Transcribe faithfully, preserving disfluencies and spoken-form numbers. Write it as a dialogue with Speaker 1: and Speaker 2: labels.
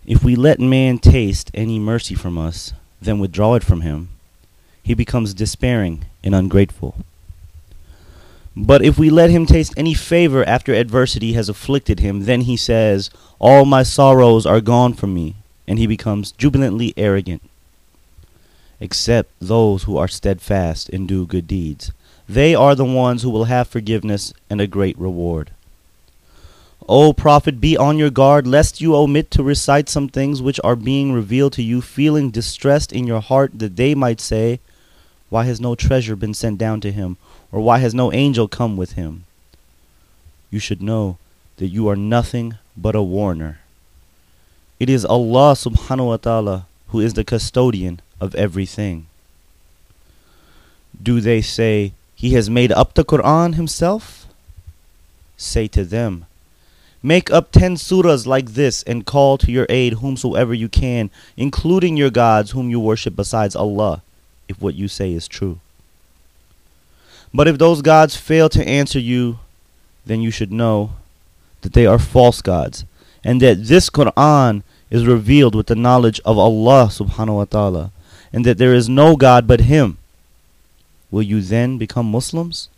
Speaker 1: If we let man taste any mercy from us, then withdraw it from him, he becomes despairing and ungrateful. But if we let him taste any favor after adversity has afflicted him, then he says, all my sorrows are gone from me, and he becomes jubilantly arrogant. Except those who are steadfast and do good deeds. They are the ones who will have forgiveness and a great reward. O Prophet, be on your guard, lest you omit to recite some things which are being revealed to you, feeling distressed in your heart that they might say, why has no treasure been sent down to him, or why has no angel come with him? You should know that you are nothing but a warner. It is Allah subhanahu wa ta'ala who is the custodian of everything. Do they say, he has made up the Quran himself? Say to them, make up ten surahs like this and call to your aid whomsoever you can, including your gods whom you worship besides Allah, if what you say is true. But if those gods fail to answer you, then you should know that they are false gods, and that this Quran is revealed with the knowledge of Allah subhanahu wa ta'ala, and that there is no God but Him. Will you then become Muslims?